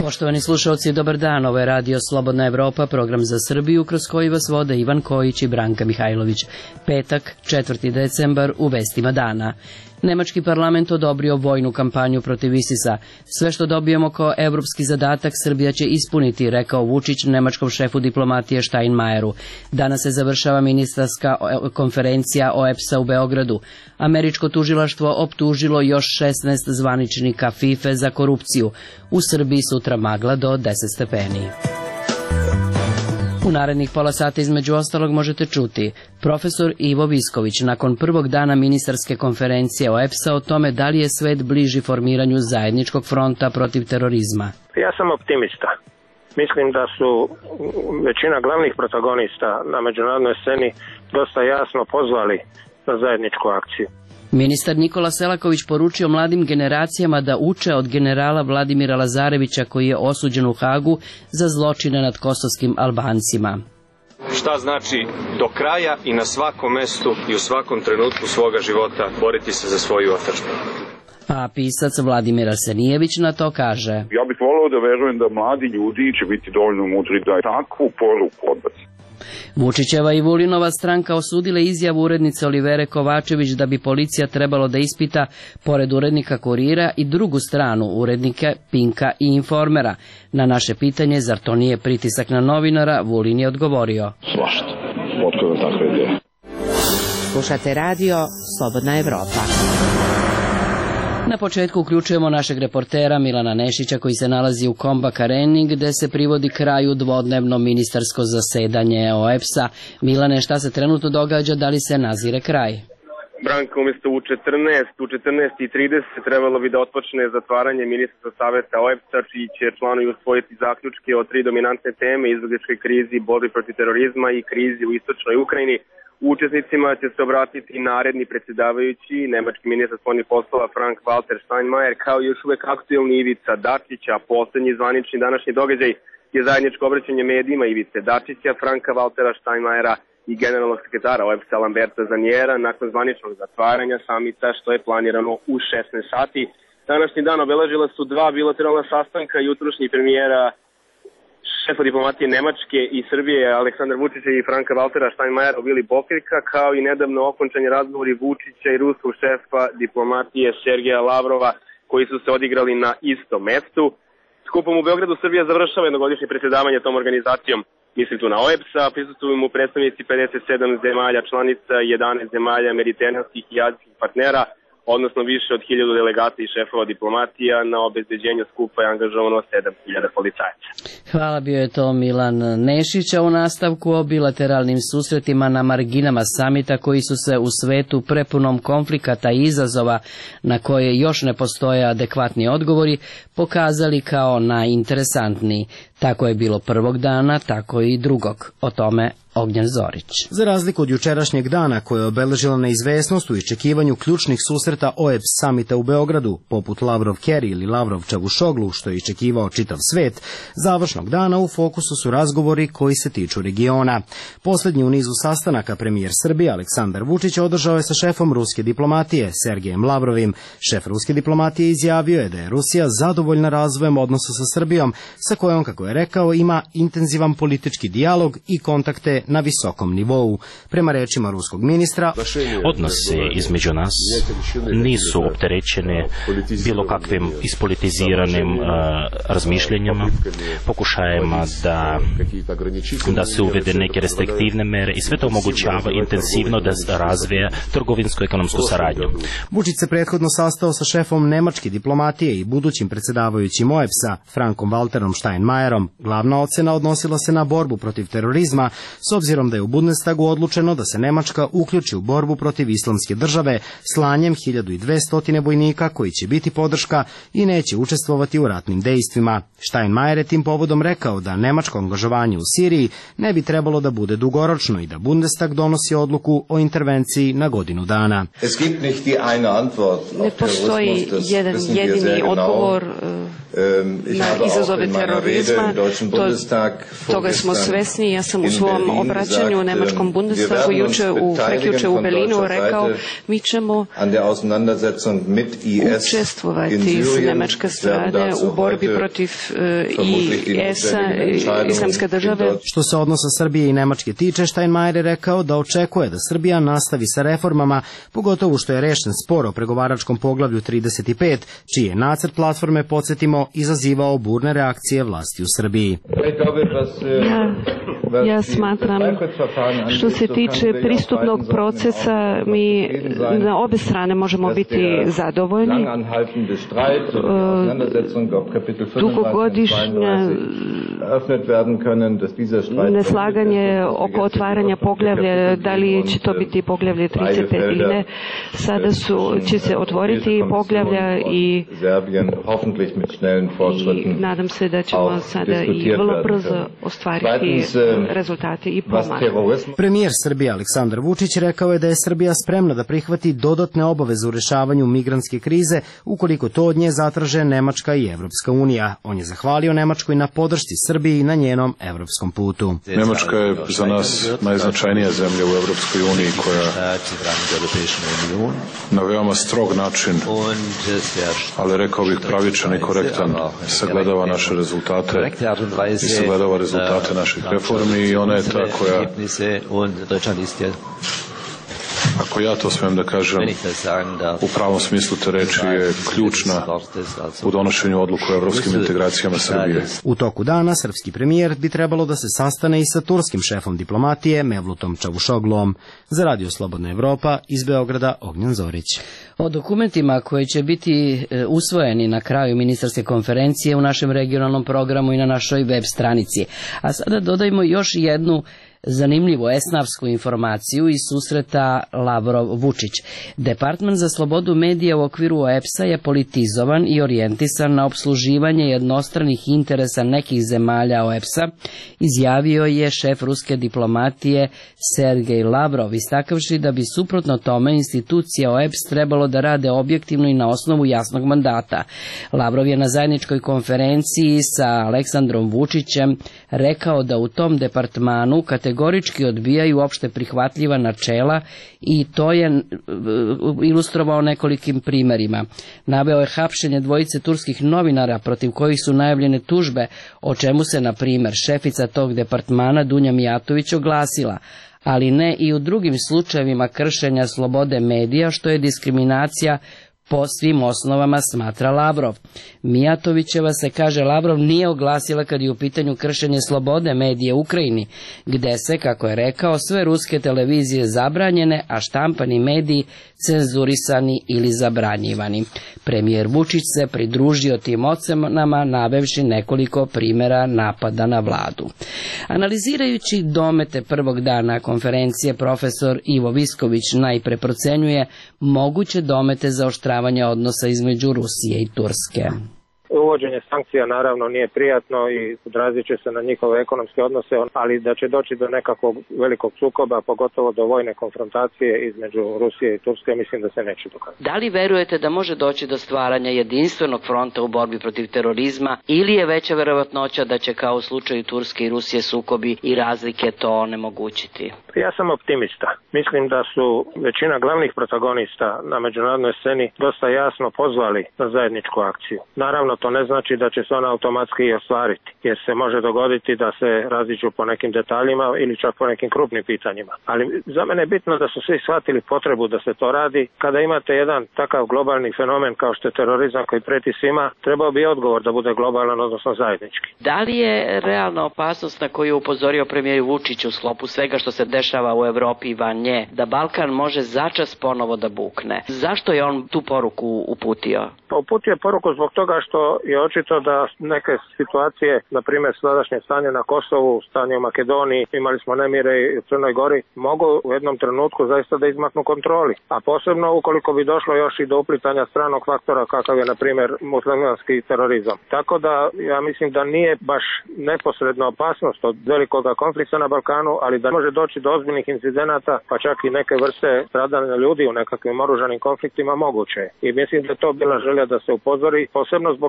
Poštovani slušalci, dobar dan. Ovo je Radio Slobodna Evropa, program za Srbiju, kroz koji vas vode Ivan Kojić i Branka Mihajlović. Petak, 4. decembar, u vestima dana. Nemački parlament odobrio vojnu kampanju protiv ISIS-a. Sve što dobijemo kao evropski zadatak Srbija će ispuniti, rekao Vučić nemačkom šefu diplomatije Steinmeieru. Danas se završava ministarska konferencija OEBS-a u Beogradu. Američko tužilaštvo optužilo još 16 zvaničnika FIFA za korupciju. U Srbiji sutra magla do 10 stepeni. U narednih pola sata između ostalog možete čuti profesor Ivo Visković nakon prvog dana ministarske konferencije OEBS-a o tome da li je svet bliži formiranju zajedničkog fronta protiv terorizma. Ja sam optimista. Mislim da su većina glavnih protagonista na međunarodnoj sceni dosta jasno pozvali na zajedničku akciju. Ministar Nikola Selaković poručio mladim generacijama da uče od generala Vladimira Lazarevića koji je osuđen u Hagu za zločine nad kosovskim Albancima. Šta znači do kraja i na svakom mestu i u svakom trenutku svoga života boriti se za svoju otadžbinu. A pisac Vladimir Arsenijević na to kaže: Ja bih voleo da verujem da mladi ljudi će biti dovoljno mudri da takvu poruku odbaci. Vučićeva i Vulinova stranka osudile izjavu urednice Olivere Kovačević da bi policija trebalo da ispita, pored urednika Kurira, i drugu stranu, urednike Pinka i Informera. Na naše pitanje, zar to nije pritisak na novinara, Vulin je odgovorio: Svašta. Otkud je takva ideja? Slušate radio Slobodna Evropa. Na početku uključujemo našeg reportera Milana Nešića koji se nalazi u Kombak Areni gde se privodi kraju dvodnevno ministarsko zasedanje OEBS-a. Milane, šta se trenutno događa, da li se nazire kraj? Branka, umjesto u 14:30 trebalo bi da otpočne zatvaranje ministarskog saveta OEBS-a, čiji će članovi usvojiti zaključke o 3 dominantne teme: izbjegličkoj krizi, borbi protiv terorizma i krizi u istočnoj Ukrajini. Učesnicima će se obratiti naredni predsjedavajući, nemački ministar spoljnih poslova Frank-Walter Steinmeier, kao i još uvek aktuelni Ivica Dačića. Poslednji zvanični današnji događaj je zajedničko obraćanje medijima Ivice Dačića, Franka-Waltera Steinmeiera i generalnog sekretara OEBS-a Lamberta Zanjera nakon zvaničnog zatvaranja samita, što je planirano u 16 sati. Današnji dan obeležila su 2 bilateralna sastanka jutrošnji premijera šefa diplomatije Nemačke i Srbije Aleksandra Vučića i Franka-Waltera Steinmeiera u Vili Bokeljka, kao i nedavno okončani razgovori Vučića i ruskog šefa diplomatije Sergeja Lavrova, koji su se odigrali na istom mestu. Skupom u Beogradu Srbija završava jednogodišnje predsjedavanje tom organizacijom. Mislim tu na OEBS-a, prisustvuju mu predstavnici 57 zemalja članica, 11 zemalja mediteranskih i azijskih partnera, odnosno više od 1000 delegata i šefova diplomatija. Na obezbeđenju skupa je angažovano 7000 policajaca. Hvala, bio je to Milan Nešić, a u nastavku o bilateralnim susretima na marginama samita koji su se u svetu prepunom konflikata i izazova na koje još ne postoje adekvatni odgovori pokazali kao najinteresantniji. Tako je bilo prvog dana, tako i drugog. O tome Ognjen Zorić. Za razliku od jučerašnjeg dana koja je obeležila neizvesnost u iščekivanju ključnih susreta OEBS samita u Beogradu, poput Lavrov-Kerry ili Lavrov-Čavušoglu, što je iščekivao čitav svet, završnog dana u fokusu su razgovori koji se tiču regiona. Poslednji u nizu sastanaka premijer Srbije Aleksandar Vučić održao je sa šefom ruske diplomatije Sergejem Lavrovim. Šef ruske diplomatije izjavio je da je Rusija zadovoljna razvojem odnosa sa Srbijom, sa kojom, kako je rekao, ima intenzivan politički dijalog i kontakte na visokom nivou. Prema rečima ruskog ministra, odnose između nas nisu opterećene bilo kakvim ispolitiziranim razmišljanjima, pokušajima da se uvede neke restriktivne mere i sve to omogućava intenzivno da razvije trgovinsko-ekonomsku saradnju. Vučić se prethodno sastao sa šefom nemačke diplomatije i budućim predsjedavajućim OEBS-a Frankom Walterom Steinmeierom. Glavna ocena odnosila se na borbu protiv terorizma, s obzirom da je u Bundestagu odlučeno da se Nemačka uključi u borbu protiv islamske države slanjem 1200 vojnika koji će biti podrška i neće učestvovati u ratnim dejstvima. Steinmeier je tim povodom rekao da nemačko angažovanje u Siriji ne bi trebalo da bude dugoročno i da Bundestag donosi odluku o intervenciji na godinu dana. Ne postoji jedan jedini odgovor na izazove terorizma. Toga smo svesni. Ja sam u svom obraćanju u Nemačkom Bundestagu prekjuče u Berlinu rekao mi ćemo učestvovati s nemačke strane u borbi protiv IS-a, Islamske države. Što se odnosa Srbije i Nemačke tiče, Steinmeier je rekao da očekuje da Srbija nastavi sa reformama, pogotovo što je rešen spor o pregovaračkom poglavlju 35, čiji je nacrt platforme, podsjetimo, izazivao burne reakcije vlasti u Srbiji. Ja smatram, što se tiče pristupnog procesa, mi na obe strane možemo biti zadovoljni. Dugogodišnja neslaganje oko otvaranja poglavlja, da li će to biti poglavlje 35 ili ne, sada će se otvoriti poglavlja i nadam se da ćemo sada i vrlo brzo ostvariti rezultate i pomak. Premijer Srbije Aleksandar Vučić rekao je da je Srbija spremna da prihvati dodatne obaveze u rešavanju migrantske krize ukoliko to od nje zatraže Nemačka i Evropska unija. On je zahvalio Nemačkoj na podršci Srbiji na njenom evropskom putu. Nemačka je za nas najznačajnija zemlja u Evropskoj uniji koja na veoma strog način, ali rekao bih pravičan i korektan, sagledava naše rezultate i sagledava rezultate naših reformi i ona je ta koja, ako ja to smijem da kažem, u pravom smislu te reči je ključna u donošenju odluku o evropskim integracijama Srbije. U toku dana srpski premijer bi trebalo da se sastane i sa turskim šefom diplomatije Mevlutom Čavušoglom. Za Radio Slobodna Evropa iz Beograda Ognjen Zorić. O dokumentima koji će biti usvojeni na kraju ministarske konferencije u našem regionalnom programu i na našoj web stranici. A sada dodajmo još jednu zanimljivu esnavsku informaciju iz susreta Lavrov-Vučić. Departman za slobodu medija u okviru OEBS-a je politizovan i orijentisan na opsluživanje jednostranih interesa nekih zemalja OEBS-a, izjavio je šef ruske diplomatije Sergej Lavrov, istakavši da bi suprotno tome institucija OEBS trebalo da rade objektivno i na osnovu jasnog mandata. Lavrov je na zajedničkoj konferenciji sa Aleksandrom Vučićem rekao da u tom departmanu kategorički odbijaju opšte prihvatljiva načela i to je ilustrovao nekolikim primerima. Naveo je hapšenje dvojice turskih novinara protiv kojih su najavljene tužbe, o čemu se, na primer, šefica tog departmana Dunja Mijatović oglasila, ali ne i u drugim slučajevima kršenja slobode medija, što je diskriminacija po svim osnovama, smatra Lavrov. Mijatovićeva se, kaže Lavrov, nije oglasila kad je u pitanju kršenje slobode medije u Ukrajini, gde se, kako je rekao, sve ruske televizije zabranjene, a štampani mediji cenzurisani ili zabranjivani. Premijer Vučić se pridružio tim ocenama, navevši nekoliko primjera napada na vladu. Analizirajući domete prvog dana konferencije, profesor Ivo Visković najpre procenjuje moguće domete zaoštravanja odnosa između Rusije i Turske. Uvođenje sankcija naravno nije prijatno i odrazit će se na njihove ekonomske odnose, ali da će doći do nekakvog velikog sukoba, pogotovo do vojne konfrontacije između Rusije i Turske, mislim da se neće dokazati. Da li verujete da može doći do stvaranja jedinstvenog fronta u borbi protiv terorizma ili je veća verovatnoća da će kao u slučaju Turske i Rusije sukobi i razlike to onemogućiti? Ja sam optimista. Mislim da su većina glavnih protagonista na međunarodnoj sceni dosta jasno pozvali na zajedničku akciju. Naravno, to ne znači da će se ona automatski i ostvariti, jer se može dogoditi da se raziđu po nekim detaljima ili čak po nekim krupnim pitanjima. Ali za mene je bitno da su svi shvatili potrebu da se to radi. Kada imate jedan takav globalni fenomen kao što je terorizam koji preti svima, trebao bi odgovor da bude globalan, odnosno zajednički. Da li je realna opasnost na koju je upozorio premijer Vučić u sklopu svega što se dešava u Evropi i van nje, da Balkan može začas ponovo da bukne? Zašto je on tu poruku uputio? Uputio je poruku zbog toga što je očito da neke situacije, na primjer sadašnje stanje na Kosovu, stanje u Makedoniji, imali smo nemire i u Crnoj Gori, mogu u jednom trenutku zaista da izmaknu kontroli. A posebno ukoliko bi došlo još i do uplitanja stranog faktora kakav je na primjer muslimanski terorizam. Tako da ja mislim da nije baš neposredna opasnost od velikog konflikta na Balkanu, ali da može doći do ozbiljnih incidenata, pa čak i neke vrste stradanja ljudi u nekakvim oružanim konfliktima moguće. I mislim da je to bila želja da se upozori, posebno zbog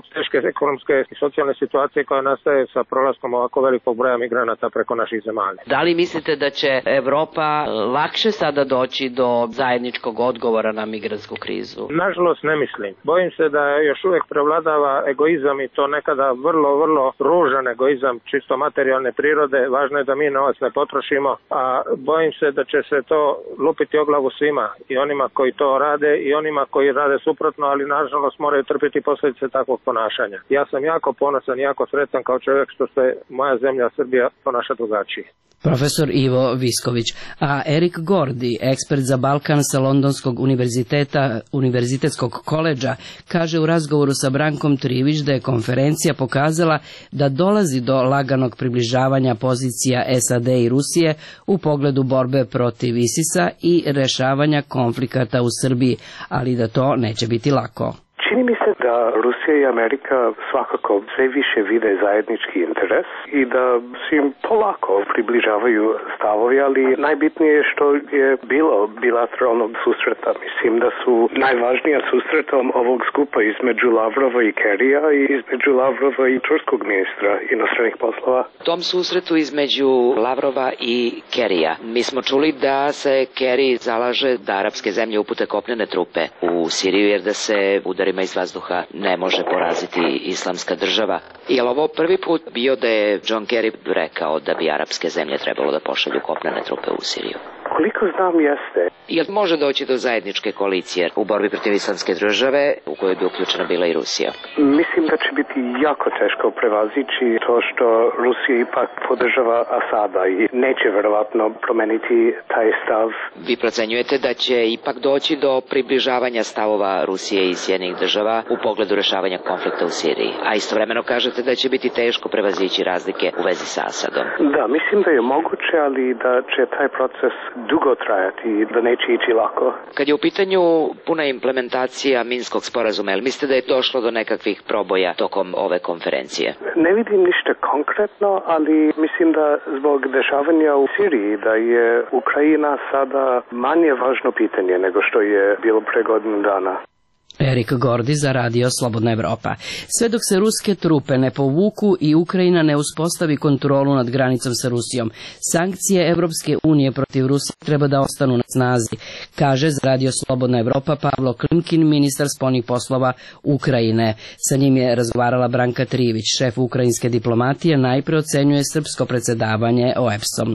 teške ekonomske i socijalne situacije koja nastaje sa prolaskom ovako velikog broja migranata preko naših zemalja. Da li mislite da će Evropa lakše sada doći do zajedničkog odgovora na migrantsku krizu? Nažalost ne mislim. Bojim se da još uvijek prevladava egoizam i to nekada vrlo, vrlo ružan egoizam, čisto materijalne prirode. Važno je da mi novac ne potrošimo, a bojim se da će se to lupiti o glavu svima, i onima koji to rade i onima koji rade suprotno, ali nažalost moraju trpiti posljedice takvog ponašanja. Ja sam jako ponosan i jako sretan kao čovjek što se moja zemlja Srbija ponaša drugačije. Profesor Ivo Visković. A Erik Gordi, ekspert za Balkan sa Londonskog univerzitetskog koledža, kaže u razgovoru sa Brankom Trivić da je konferencija pokazala da dolazi do laganog približavanja pozicija SAD i Rusije u pogledu borbe protiv ISIS-a i rešavanja konflikata u Srbiji, ali da to neće biti lako. Čini mi se da Rusija i Amerika svakako sve više vide zajednički interes i da se im polako približavaju stavovi, ali najbitnije je što je bilo bilateralnog susreta. Mislim da su najvažnija susretom ovog skupa između Lavrova i Kerrya i između Lavrova i turskog ministra inostranih poslova. Tom susretu između Lavrova i Kerrya mi smo čuli da se Kerry zalaže da arapske zemlje upute kopnene trupe u Siriju, jer da se udarima iz vazduha ne može poraziti islamska država. Je li ovo prvi put bio da je John Kerry rekao da bi arapske zemlje trebalo da pošalju kopnene trupe u Siriju? Koliko znam jeste. Jel može doći do zajedničke koalicije u borbi protiv islamske države u kojoj bi uključena bila i Rusija? Mislim da će biti jako teško prevazići to što Rusija ipak podržava Asada i neće verovatno promeniti taj stav. Vi procenjujete da će ipak doći do približavanja stavova Rusije i Sjedinjenih država u pogledu rešavanja konflikta u Siriji, a istovremeno kažete da će biti teško prevazići razlike u vezi sa Asadom? Da, mislim da je moguće, ali da će taj proces dugo trajati i da neće ići lako. Kad je u pitanju puna implementacija Minskog sporazuma, jel mislite da je došlo do nekakvih proboja tokom ove konferencije? Ne vidim ništa konkretno, ali mislim da zbog dešavanja u Siriji da je Ukrajina sada manje važno pitanje nego što je bilo pre godinu dana. Erik Gordi za Radio Slobodna Evropa. Sve dok se ruske trupe ne povuku i Ukrajina ne uspostavi kontrolu nad granicom sa Rusijom, sankcije Evropske unije protiv Rusije treba da ostanu na snazi, kaže za Radio Slobodna Evropa Pavlo Klimkin, ministar spoljnih poslova Ukrajine. Sa njim je razgovarala Branka Trivić, šef ukrajinske diplomatije, najpre ocenjuje srpsko predsedavanje OEBS-om.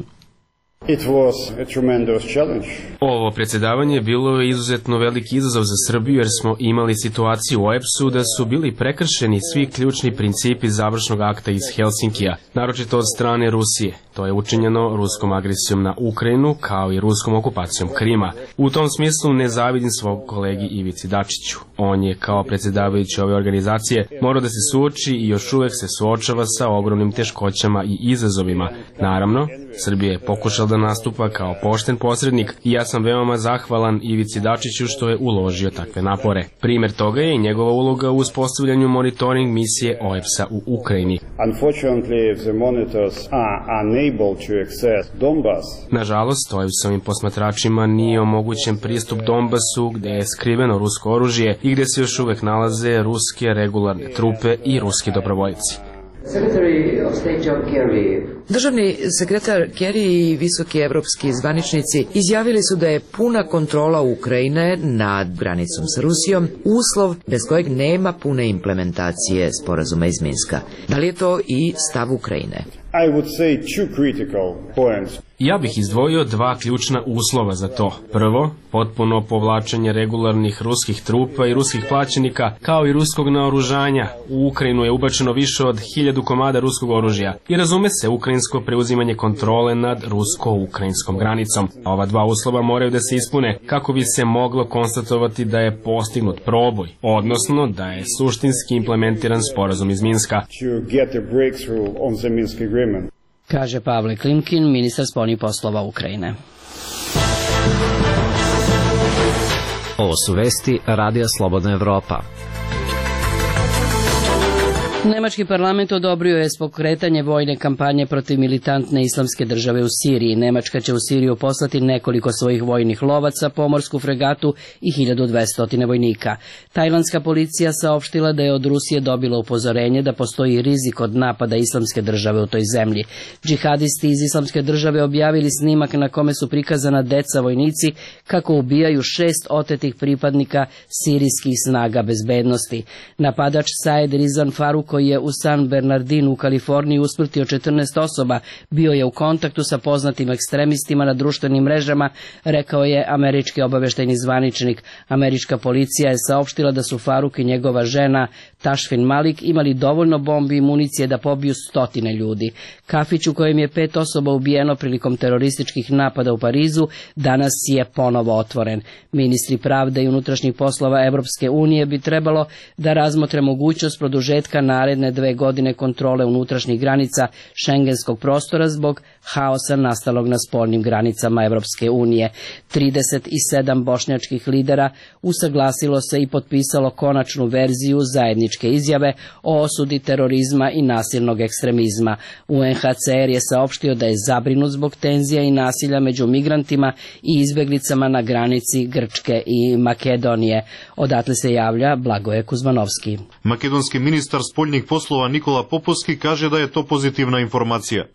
Ovo predsjedavanje bilo je izuzetno veliki izazov za Srbiju, jer smo imali situaciju u OEBS-u da su bili prekršeni svi ključni principi završnog akta iz Helsinkija, naročito od strane Rusije. To je učinjeno ruskom agresijom na Ukrajinu, kao i ruskom okupacijom Krima. U tom smislu ne zavidim svog kolegi Ivici Dačiću. On je kao predsjedavajući ove organizacije morao da se suoči i još uvek se suočava sa ogromnim teškoćama i izazovima. Naravno, Srbija je pokušala da nastupa kao pošten posrednik i ja sam veoma zahvalan Ivici Dačiću što je uložio takve napore. Primjer toga je i njegova uloga u uspostavljanju monitoring misije OEBS-a u Ukrajini. Nažalost, OEBS-ovim posmatračima nije omogućen pristup Donbasu, gde je skriveno rusko oružje i gde se još uvek nalaze ruske regularne trupe i ruski dobrovoljci. Državni sekretar Kerry i visoki evropski zvaničnici izjavili su da je puna kontrola Ukrajine nad granicom sa Rusijom uslov bez kojeg nema pune implementacije sporazuma iz Minska. Da li je to i stav Ukrajine? Ja bih izdvojio dva ključna uslova za to. Prvo, potpuno povlačenje regularnih ruskih trupa i ruskih plaćenika, kao i ruskog naoružanja. U Ukrajinu je ubačeno više od 1000 komada ruskog oružja i razume se ukrajinsko preuzimanje kontrole nad rusko-ukrajinskom granicom. A ova dva uslova moraju da se ispune kako bi se moglo konstatovati da je postignut proboj, odnosno da je suštinski implementiran sporazum iz Minska. Kaže Pavle Klimkin, ministar spoljnih poslova Ukrajine. Ovo su vesti Radija Slobodna Evropa. Nemački parlament odobrio je pokretanje vojne kampanje protiv militantne islamske države u Siriji. Nemačka će u Siriju poslati nekoliko svojih vojnih lovaca, pomorsku fregatu i 1200 vojnika. Tajlandska policija saopštila da je od Rusije dobila upozorenje da postoji rizik od napada islamske države u toj zemlji. Džihadisti iz islamske države objavili snimak na kome su prikazana deca vojnici kako ubijaju 6 otetih pripadnika sirijskih snaga bezbednosti. Napadač Saed Rizan Faruk, koji je u San Bernardinu u Kaliforniji usmrtio 14 osoba, bio je u kontaktu sa poznatim ekstremistima na društvenim mrežama, rekao je američki obaveštajni zvaničnik. Američka policija je saopštila da su Faruk i njegova žena Tashfin Malik imali dovoljno bombi i municije da pobiju 100 ljudi. Kafić u kojem je 5 osoba ubijeno prilikom terorističkih napada u Parizu danas je ponovo otvoren. Ministri pravde i unutrašnjih poslova Evropske unije bi trebalo da razmotre mogućnost produžetka naredne 2 godine kontrole unutrašnjih granica šengenskog prostora zbog haosa nastalog na spoljnim granicama Evropske unije. 37 bošnjačkih lidera usaglasilo se i potpisalo konačnu verziju zajedničke izjave o osudi terorizma i nasilnog ekstremizma. UNHCR je saopštio da je zabrinut zbog tenzija i nasilja među migrantima i izbeglicama na granici Grčke i Makedonije. Odatle se javlja Blagoje Kuzmanovski. Makedonski ministar spoljnih poslova Nikola Popovski kaže da je to pozitivna informacija.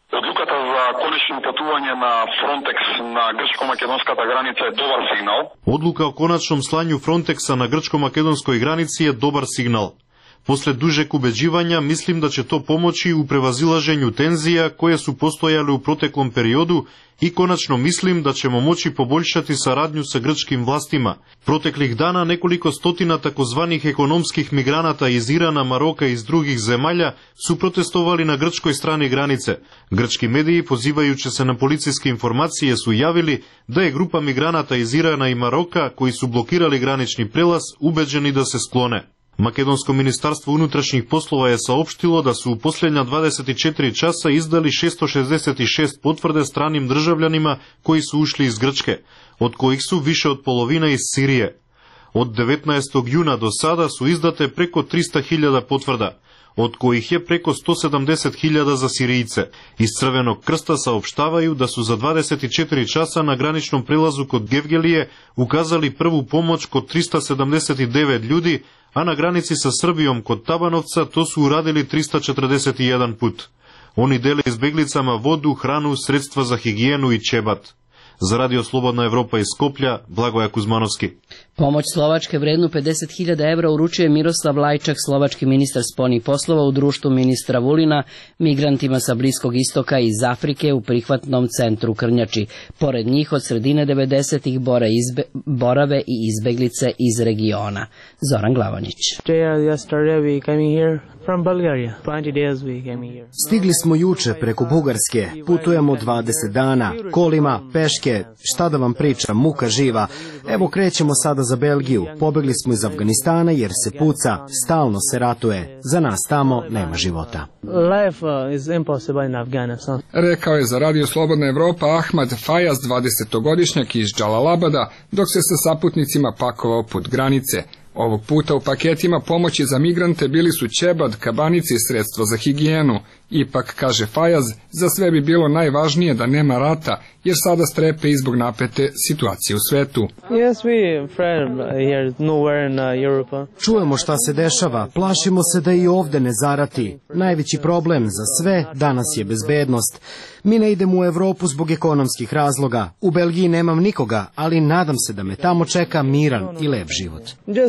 Na Frontex na grčko-makedonskата granica je dobar signal. Odluka o konačnom slanju Frontexa na grčko-makedonskoj granici je dobar signal. Posle dužeg ubeđivanja mislim da će to pomoći u prevazilaženju tenzija koje su postojale u proteklom periodu i konačno mislim da ćemo moći poboljšati saradnju sa grčkim vlastima. Proteklih dana nekoliko stotina takozvanih ekonomskih migranata iz Irana, Maroka i iz drugih zemalja su protestovali na grčkoj strani granice. Grčki mediji, pozivajući se na policijske informacije, su javili da je grupa migranata iz Irana i Maroka koji su blokirali granični prelaz ubeđeni da se sklone. Makedonsko ministarstvo unutrašnjih poslova je saopštilo da su u posljednja 24 časa izdali 666 potvrde stranim državljanima koji su ušli iz Grčke, od kojih su više od polovine iz Sirije. Od 19. juna do sada su izdate preko 300.000 potvrda, od kojih je preko 170.000 za Sirijce. Iz Crvenog krsta saopštavaju da su za 24 časa na graničnom prelazu kod Gevgelije ukazali prvu pomoć kod 379 ljudi, a na granici sa Srbijom kod Tabanovca to su uradili 341 put. Oni dele izbeglicama vodu, hranu, sredstva za higijenu i ćebat. Za Radio Slobodna Evropa iz Skoplja, Blagoje Kuzmanovski. Pomoć Slovačke vrednu 50.000 evra uručuje Miroslav Lajčak, slovački ministar spoljnih poslova, u društvu ministra Vulina, migrantima sa Bliskog istoka i iz Afrike u prihvatnom centru Krnjači. Pored njih od sredine 90-ih borave i izbeglice iz regiona. Zoran Glavanić. Stigli smo juče preko Bugarske, putujemo 20 dana, kolima, peške, šta da vam pričam, muka živa. Evo krećemo sada za Belgiju, pobegli smo iz Afganistana jer se puca, stalno se ratuje, za nas tamo nema života. Rekao je za Radio Slobodna Evropa Ahmad Fajaz, 20-godišnjak iz Džalalabada, dok se sa saputnicima pakovao put granice. Ovog puta u paketima pomoći za migrante bili su ćebad, kabanici i sredstva za higijenu. Ipak, kaže Fajaz, za sve bi bilo najvažnije da nema rata, jer sada strepe i zbog napete situacije u svetu. Čujemo šta se dešava, plašimo se da i ovde ne zarati. Najveći problem za sve danas je bezbednost. Mi ne idemo u Evropu zbog ekonomskih razloga. U Belgiji nemam nikoga, ali nadam se da me tamo čeka miran i lep život.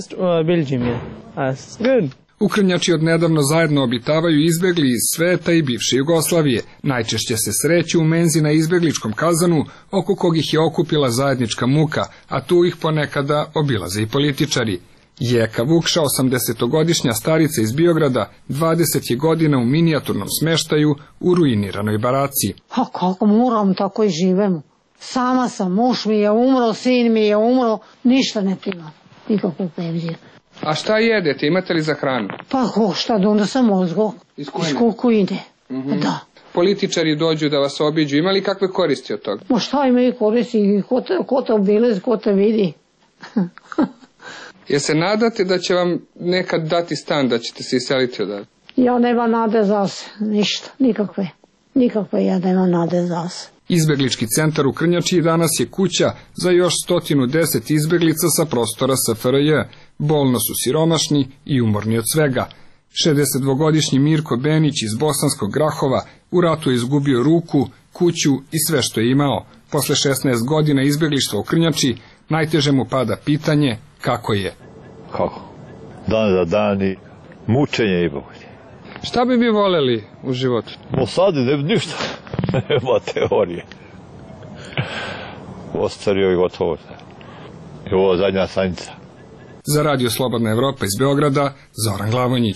Ukrnjači odnedavno zajedno obitavaju izbegli iz sveta i bivše Jugoslavije. Najčešće se sreću u menzi na izbegličkom kazanu, oko kog ih je okupila zajednička muka, a tu ih ponekada obilaze i političari. Jeka Vukša, 80-godišnja starica iz Biograda, 20 je godina u minijaturnom smeštaju u ruiniranoj baraci. A kako moram, tako i živemo. Sama sam, muž mi je umro, sin mi je umro, ništa ne primam, nikakvu penziju. A šta jedete, imate li za hranu? Pa šta da onda sam mozgo, iz Kukujne, da. Političari dođu da vas obiđu, ima li kakve koristi od toga? Ma šta imaju koristi, ko te obilaz, ko te vidi. Jel se nadate da će vam nekad dati stan, da ćete se iseliti odavde? Ja nema nade za se, ništa, nikakve ja nema nade za se. Izbeglički centar u Krnjači danas je kuća za još 110 izbeglica sa prostora SFRJ. Bolno su siromašni i umorni od svega. 62-godišnji Mirko Benić iz Bosanskog Grahova u ratu je izgubio ruku, kuću i sve što je imao. Posle 16 godina izbeglištva u Krnjači najteže mu pada pitanje kako je. Kako? Dan za dan i mučenje i bolje. Šta bi vi voljeli u životu? Sad ništa. Nema teorije. Ostario i gotovo. I ovo zadnja stanica. Za Radio Slobodna Evropa iz Beograda, Zoran Glavonjić.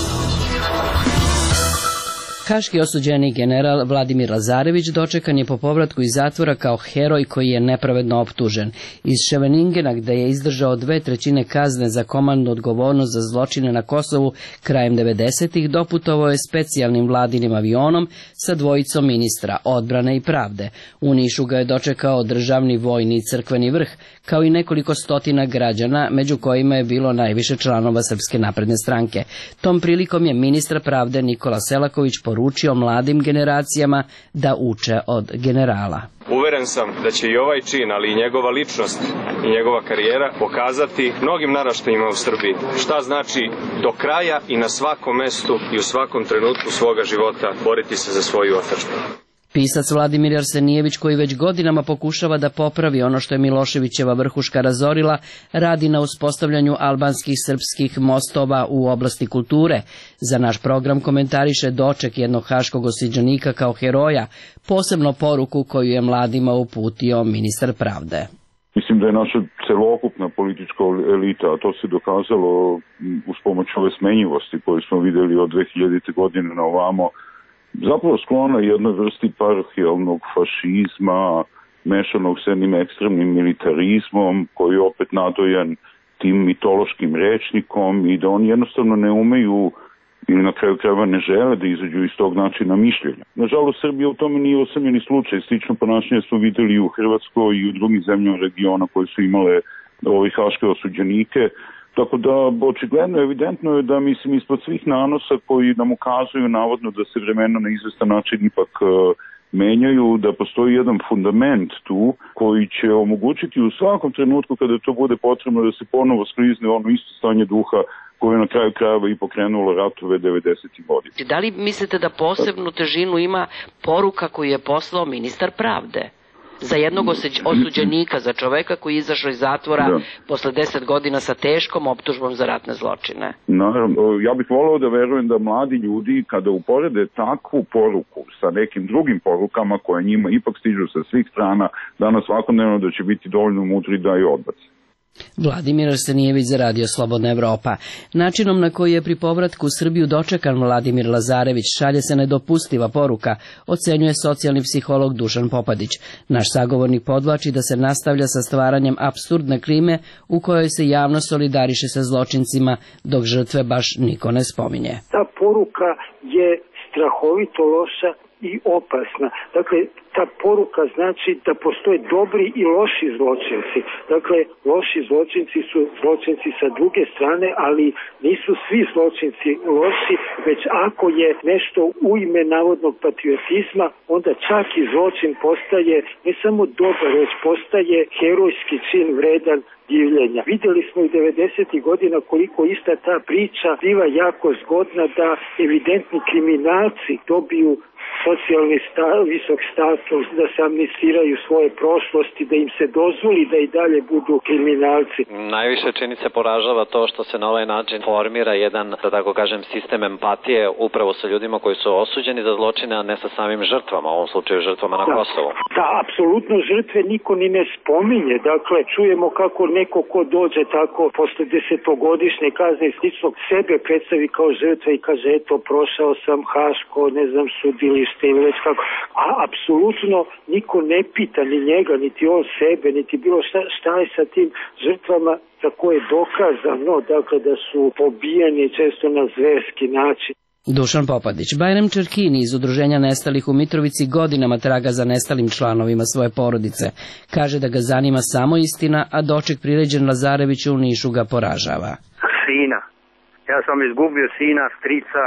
Haški osuđeni general Vladimir Lazarević dočekan je po povratku iz zatvora kao heroj koji je nepravedno optužen. Iz Ševeningena, gde je izdržao 2/3 kazne za komandnu odgovornost za zločine na Kosovu krajem 90-ih, doputovao je specijalnim vladinim avionom sa dvojicom ministra odbrane i pravde. U Nišu ga je dočekao državni, vojni i crkveni vrh, kao i nekoliko stotina građana, među kojima je bilo najviše članova Srpske napredne stranke. Tom prilikom je ministar pravde Nikola Selaković poručio mladim generacijama da uče od generala. Uveren sam da će i ovaj čin, ali i njegova ličnost i njegova karijera pokazati mnogim naraštajima u Srbiji šta znači do kraja i na svakom mestu i u svakom trenutku svoga života boriti se za svoju otadžbinu. Pisac Vladimir Arsenijević, koji već godinama pokušava da popravi ono što je Miloševićeva vrhuška razorila, radi na uspostavljanju albanskih srpskih mostova u oblasti kulture. Za naš program komentariše doček jednog haškog osuđenika kao heroja, posebno poruku koju je mladima uputio ministar pravde. Mislim da je naša celokupna politička elita, a to se dokazalo uz pomoć ove smenjivosti koju smo videli od 2000. godine na ovamo, zapravo sklona jednoj vrsti parohijalnog fašizma, mešanog s jednim ekstremnim militarizmom, koji je opet nadojan tim mitološkim rečnikom i da oni jednostavno ne umeju ili na kraju krajeva ne žele da izađu iz tog načina mišljenja. Nažalost, Srbija u tome nije osamljeni slučaj. Slično ponašanje smo videli i u Hrvatskoj i u drugim zemljama regiona koje su imale ovih haške osuđenike. Tako da, očigledno, evidentno je da, mislim, ispod svih nanosa koji nam ukazuju navodno da se vremena na izvestan način ipak menjaju, da postoji jedan fundament tu koji će omogućiti u svakom trenutku kada to bude potrebno da se ponovo sklizne ono isto stanje duha koje je na kraju krajeva i pokrenulo ratove 90. godina. Da li mislite da posebnu težinu ima poruka koju je poslao ministar pravde? Za jednog osuđenika, za čoveka koji je izašao iz zatvora posle 10 godina sa teškom optužbom za ratne zločine. Naravno, ja bih voleo da verujem da mladi ljudi kada uporede takvu poruku sa nekim drugim porukama koje njima ipak stižu sa svih strana, danas svakodnevno da će biti dovoljno mudri da je odbace. Vladimir Arsenijević za Radio Slobodna Evropa. Načinom na koji je pri povratku u Srbiju dočekan Vladimir Lazarević šalje se nedopustiva poruka, ocenjuje socijalni psiholog Dušan Popadić. Naš sagovornik podvlači da se nastavlja sa stvaranjem apsurdne klime u kojoj se javno solidariše sa zločincima, dok žrtve baš niko ne spominje. Ta poruka je strahovito loša i opasna. Dakle, ta poruka znači da postoje dobri i loši zločinci. Dakle, loši zločinci su zločinci sa druge strane, ali nisu svi zločinci loši, već ako je nešto u ime navodnog patriotizma, onda čak i zločin postaje ne samo dobar, već postaje herojski čin vredan divljenja. Videli smo i 90. godina koliko ista ta priča biva jako zgodna da evidentni kriminalci dobiju socijalni visok status, da se amnestiraju svoje prošlosti, da im se dozvoli da i dalje budu kriminalci. Najviše čini se poražava to što se na ovaj način formira jedan, da tako kažem, sistem empatije upravo sa ljudima koji su osuđeni za zločine, a ne sa samim žrtvama, u ovom slučaju žrtvama na Kosovu. Da, apsolutno žrtve niko ni ne spominje. Dakle, čujemo kako neko ko dođe tako posle 10-godišnje kazne i sličnog sebe predstavi kao žrtve i kaže, eto, prošao sam Haško, ne znam, sudilište ili već kako. A apsolutno niko ne pita ni njega, niti on sebe, niti bilo šta je sa tim žrtvama za koje je dokazano, dakle, da su pobijeni često na zverski način. Dušan Popadić. Bajram Čerkini iz Udruženja nestalih u Mitrovici godinama traga za nestalim članovima svoje porodice. Kaže da ga zanima samo istina, a doček priređen Lazareviću u Nišu ga poražava. Sina. Ja sam izgubio sina, strica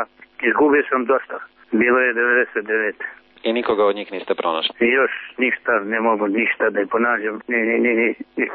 Izgubio sam dosta. Bilo je 99. I nikoga od njih niste pronašli? Još ništa, ne mogu ništa da je ponađam. Ne.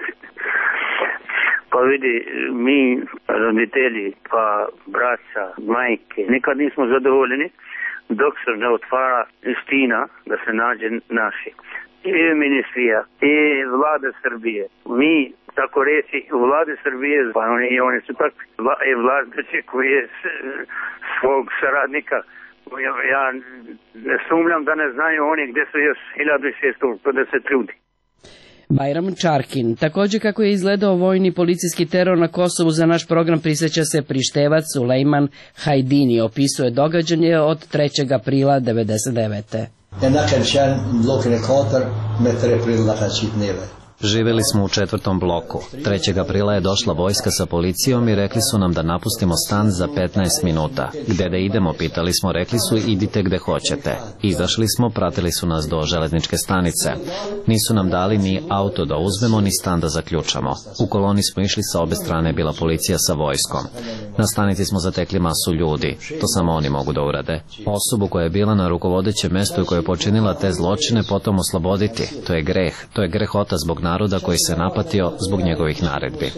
Pa vidi, mi roditelji, pa braća, majke, nikad nismo zadovoljeni dok se ne otvara istina da se nađe naši. I ministrija, i vlada Srbije. Mi, tako reći, u vlade Srbije, pa oni su tak vladači koji je svog saradnika. Ja ne sumnjam da ne znaju oni gdje su još 1650 ljudi. Bajram Čarkin. Također kako je izgledao vojni policijski teror na Kosovu, za naš program prisjeća se prištevac Sulejman Hajdini. Opisuje događanje od 3. aprila 1999. Živjeli smo u 4. bloku. 3. aprila je došla vojska sa policijom i rekli su nam da napustimo stan za 15 minuta. Gde da idemo, pitali smo, rekli su idite gde hoćete. Izašli smo, pratili su nas do železničke stanice. Nisu nam dali ni auto da uzmemo, ni stan da zaključamo. U koloni smo išli, sa obe strane bila policija sa vojskom. Na stanici smo zatekli masu ljudi. To samo oni mogu da urade. Osobu koja je bila na rukovodećem mestu i koja je počinila te zločine potom osloboditi. To je greh. To je grehota zbog naroda koji se napatio zbog njegovih naredbi.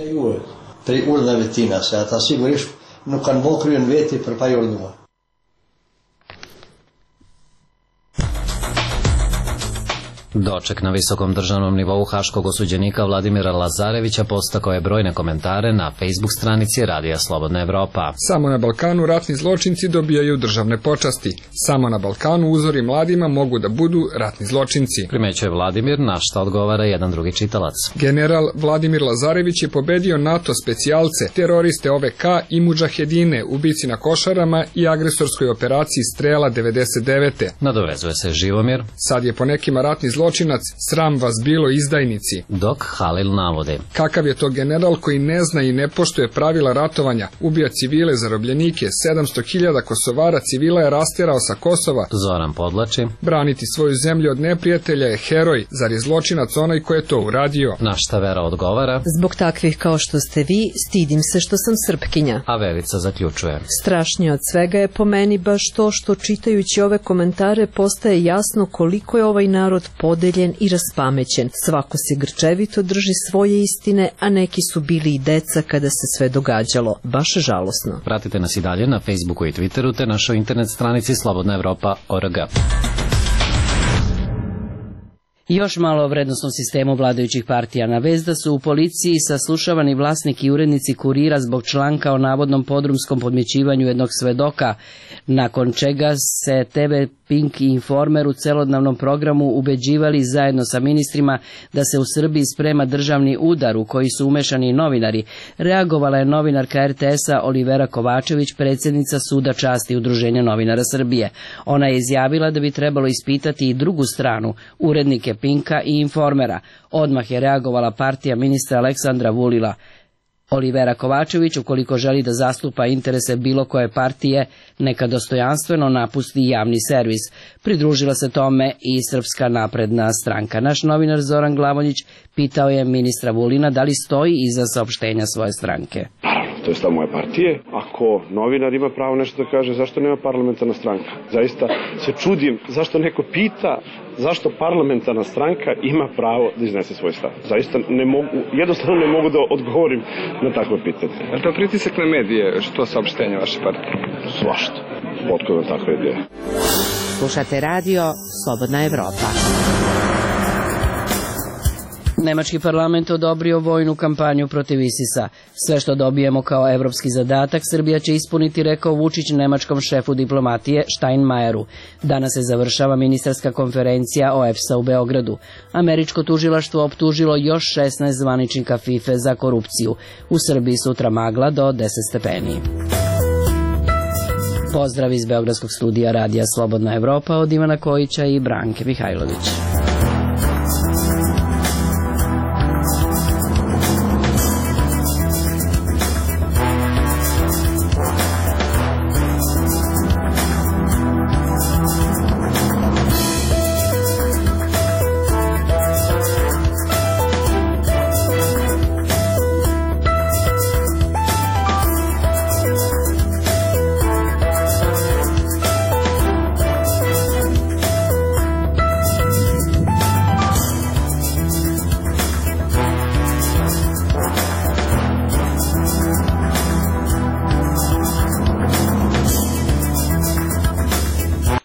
Doček na visokom državnom nivou haškog osuđenika Vladimira Lazarevića postakao je brojne komentare na Facebook stranici Radija Slobodna Evropa. Samo na Balkanu ratni zločinci dobijaju državne počasti. Samo na Balkanu uzori mladima mogu da budu ratni zločinci. Primećuje Vladimir, na šta odgovara jedan drugi čitalac. General Vladimir Lazarević je pobedio NATO specijalce, teroriste OVK i mudžahedine, ubici na Košarama i agresorskoj operaciji Strela 99. Nadovezuje se Živomir. Sad je po nekima ratni zločinac, sram vas bilo, izdajnici. Dok Halil navode. Kakav je to general koji ne zna i ne poštuje pravila ratovanja, ubija civile, zarobljenike, 700.000 Kosovara civila je rasterao sa Kosova. Zoran podlači. Braniti svoju zemlju od neprijatelja je heroj, zar je zločinac onaj ko je to uradio? Na šta Vera odgovara. Zbog takvih kao što ste vi, stidim se što sam Srpkinja. A Verica zaključuje. Strašnije od svega je po meni baš to što čitajući ove komentare postaje jasno koliko je ovaj narod podeljen i raspamećen. Svako se grčevito drži svoje istine, a neki su bili i deca kada se sve događalo. Baš žalosno. Pratite nas i dalje na Facebooku i Twitteru te našoj internet stranici slobodnaevropa.org. Još malo o vrednostnom sistemu vladajućih partija. Na vest da su u policiji saslušavani vlasnik i urednici Kurira zbog članka o navodnom podrumskom podmićivanju jednog svedoka, nakon čega se TV Pink i Informer u celodnevnom programu ubeđivali zajedno sa ministrima da se u Srbiji sprema državni udar u koji su umešani novinari, reagovala je novinarka RTS-a Olivera Kovačević, predsjednica Suda časti Udruženja novinara Srbije. Ona je izjavila da bi trebalo ispitati i drugu stranu, urednike Pinka i Informera. Odmah je reagovala partija ministra Aleksandra Vulina. Olivera Kovačević, ukoliko želi da zastupa interese bilo koje partije, neka dostojanstveno napusti javni servis. Pridružila se tome i Srpska napredna stranka. Naš novinar Zoran Glavonjić pitao je ministra Vulina da li stoji iza saopštenja svoje stranke. To je stav moje partije. Ako novinar ima pravo nešto da kaže, zašto nema parlamentarna stranka? Zaista se čudim zašto neko pita zašto parlamentarna stranka ima pravo da iznese svoj stav. Zaista jednostavno ne mogu da odgovorim na takvo pitanje. Je to pritisak na medije, što saopštenja vaše partije? Svašta. Potpuno takva ideja. Slušate radio Slobodna Evropa. Nemački parlament odobrio vojnu kampanju protiv ISIS-a. Sve što dobijemo kao evropski zadatak, Srbija će ispuniti, rekao Vučić nemačkom šefu diplomatije Steinmeieru. Danas se završava ministarska konferencija OEBS-a u Beogradu. Američko tužilaštvo optužilo još 16 zvaničnika FIFA za korupciju. U Srbiji sutra magla do 10 stepeni. Pozdrav iz Beogradskog studija Radija Slobodna Evropa od Ivana Kojića i Branke Mihajlović.